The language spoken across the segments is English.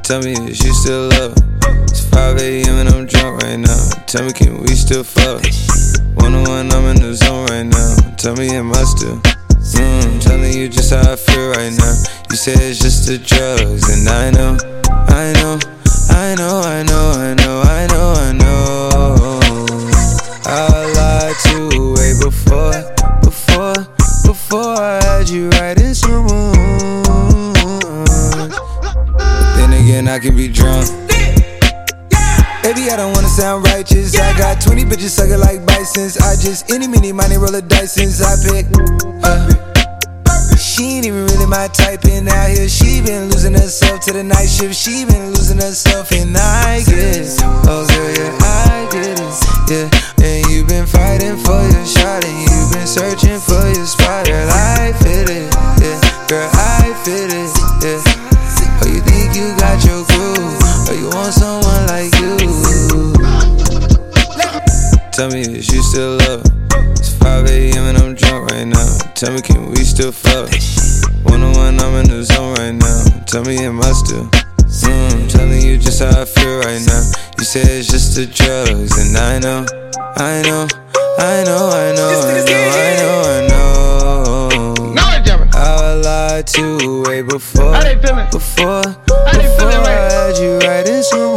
Tell me is you still love? It's 5 a.m. and I'm drunk right now. Tell me can we still fuck? 101, I'm in the zone right now. Tell me am I still? Telling you just how I feel right now. You say it's just the drugs, and I know. I lied to way before I had you right in some mood. But then again, I can be drunk. Baby, I don't wanna sound righteous. I got 20 bitches sucking like bisons. I just any, mini, money, roll a dice since I pick. She ain't even really my type in out here. She been losing herself to the night shift. She been losing herself and I get it. Oh girl, yeah, I get it. Yeah, and you been fighting for your shot and you been searching for your spot. Girl, I fit it. Yeah, girl, I fit it. Yeah. Oh, you think you got your groove? Or you want someone like you? Tell me is you still love? It's 5 a.m. and I'm drunk right now. Tell me can we still fuck? 101, I'm in the zone right now. Tell me am I still? Telling you just how I feel right now. You say it's just the drugs, and I know. I lied to way before I had you right in some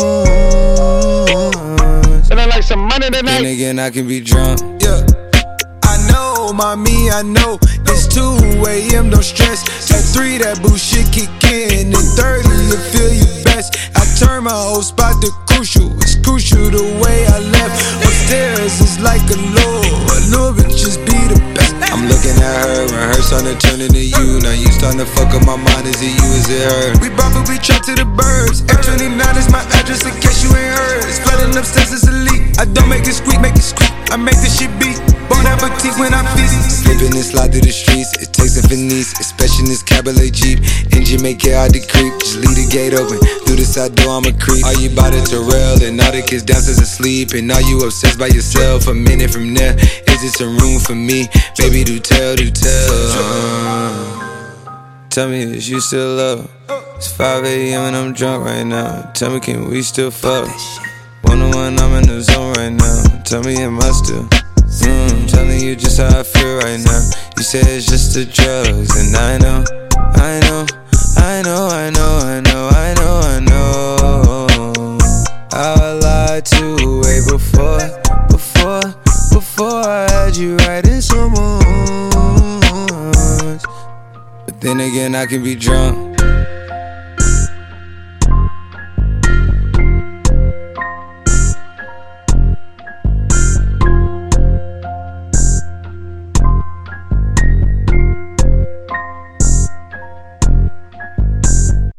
mood. And I like some money tonight. Then again, I can be drunk. Yeah. I know, mommy, I know. It's 2 a.m., no stress. At 3, that bullshit kick in. And 30, you feel you best. I turn my whole spot to crucial. It's crucial the way I left. Upstairs is like a little bit just be the best. I'm looking at her and her starting to turn into you. Now you starting to fuck up my mind. Is it you, is it her? We probably trapped to the birds. F29 is my address in case you ain't heard. It's flooding upstairs, it's a leak. I don't make it squeak, make it squeak. I make this shit beat. Bon appetit when I feast. Slipping and slide through the streets. It takes a finesse, especially in this cabriolet Jeep. Engine make it hard to creep. Just leave the gate open. Through the side door, I'm a creep. Are you about it to rail? And all the kids downstairs asleep. And are you obsessed by yourself? A minute from there, is it some room for me? Baby, do tell. Tell me is you still love? It's 5 a.m. and I'm drunk right now. Tell me can we still fuck? 101, I'm in the zone right now. Tell me am I still? Telling you just how I feel right now. You say it's just the drugs, and I know. I lied to way before I had you right in some mood. But then again, I can be drunk.